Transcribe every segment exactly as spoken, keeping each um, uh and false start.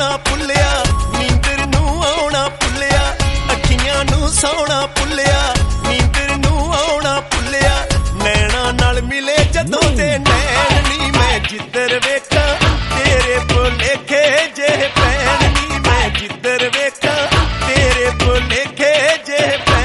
ਆਉਣਾ ਭੁੱਲਿਆ, ਨੀਂਦਰ ਨੂੰ ਆਉਣਾ ਭੁੱਲਿਆ, ਅੱਖੀਆਂ ਨੂੰ ਸੌਣਾ ਭੁੱਲਿਆ, ਨੀਂਦਰ ਨੂੰ ਆਉਣਾ ਭੁੱਲਿਆ, ਨੈਣਾ ਨਾਲ ਮਿਲੇ ਜਦੋਂ ਦੇ ਨੈਣ ਨੀ ਮੈਂ ਜਿੱਧਰ ਵੇਖਾਂ ਤੇਰੇ ਭੁਲੇਖੇ ਜੇ ਪੈਣ ਨੀ ਮੈਂ ਜਿੱਧਰ ਵੇਖਾਂ ਤੇਰੇ ਭੁਲੇਖੇ ਜੇ ਪੈਣ।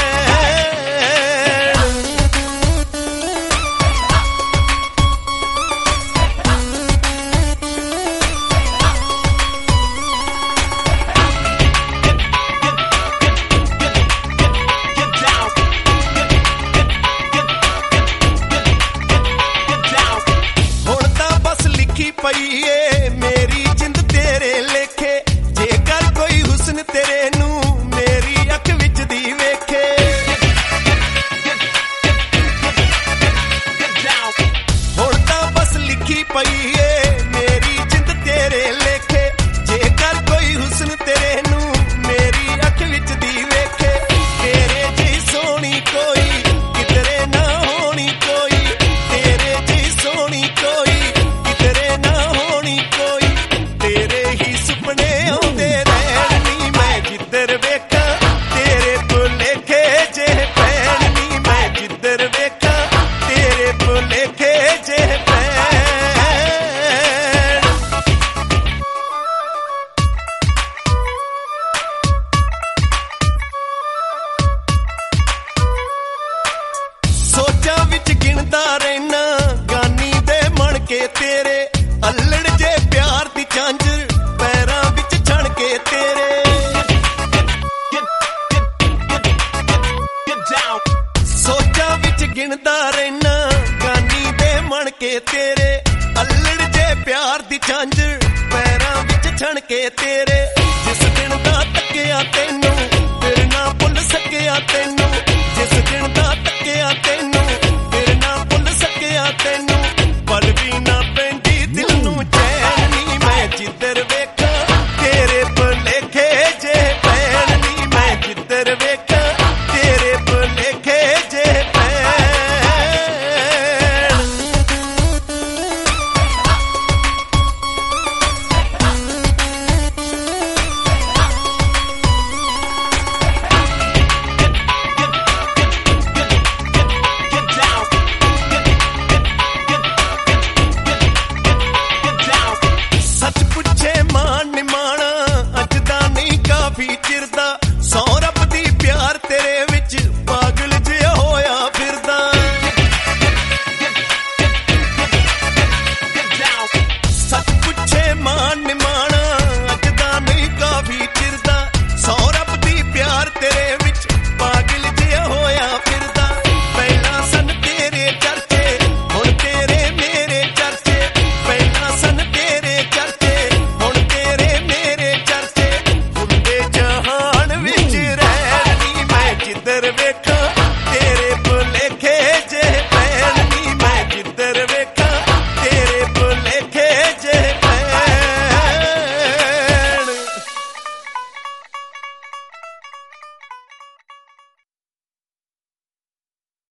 ਪਈ ਏ ਮੇਰੀ ਜਿੰਦ ਤੇਰੇ ਲੇਖੇ, ਜੇਕਰ ਕੋਈ ਹੁਸਨ ਤੇਰੇ ਨੂੰ ਮੇਰੀ ਅੱਖ ਵਿੱਚ ਦੀ ਵੇਖੇ, ਹੁਣ ਤਾਂ ਬਸ ਲਿਖੀ ਪਈ ਏ ਮੇਰੀ ਜਿੰਦ ਤੇਰੇ ਲੇਖੇ, ਜੇਕਰ ਕੋਈ ਹੁਸਨ ਤੇਰੇ ਨੂੰ ਮੇਰੀ ਅੱਖ ਵਿੱਚ ਦੀ ਵੇਖੇ, ਤੇਰੇ ਜਿਹੀ ਸੋਹਣੀ ਕੋਈ ਕਿਧਰੇ ਨਾ ਹੋਣੀ ਕੋਈ, ਤੇਰੇ ਜਿਹੀ ਸੋਹਣੀ ਕੋਈ ਸੋਚਾਂ ਵਿੱਚ ਗਿਣਦਾ ਰਹਿਣਾ ਗਾਨੀ ਦੇ ਮਣ ਕੇ ਤੇਰੇ, ਅਲੜ ਜੇ ਪਿਆਰ ਦੀ ਝਾਂਜਰ ਪੈਰਾਂ ਵਿੱਚ ਛਣ ਕੇ ਤੇਰੇ, ਸੋਚਾਂ ਵਿੱਚ ਗਿਣਦਾ ਰਹਿਣਾ ਗਾਨੀ ਦੇ ਮਣ ਕੇ ਤੇਰੇ, ਅਲੜ ਜੇ ਪਿਆਰ ਦੀ ਝਾਂਜਰ ਪੈਰਾਂ ਵਿੱਚ ਛਣ ਕੇ ਤੇਰੇ, ਜਿਸ ਦਿਨ ਦਾ ਤੱਕਿਆ ਤੈਨੂੰ ਫਿਰ ਨਾ ਭੁੱਲ ਸਕਿਆ ਤੈਨੂੰ, ਜਿਸ ਦਿਨ ਦਾ ਤੱਕਿਆ ਤੈਨੂੰ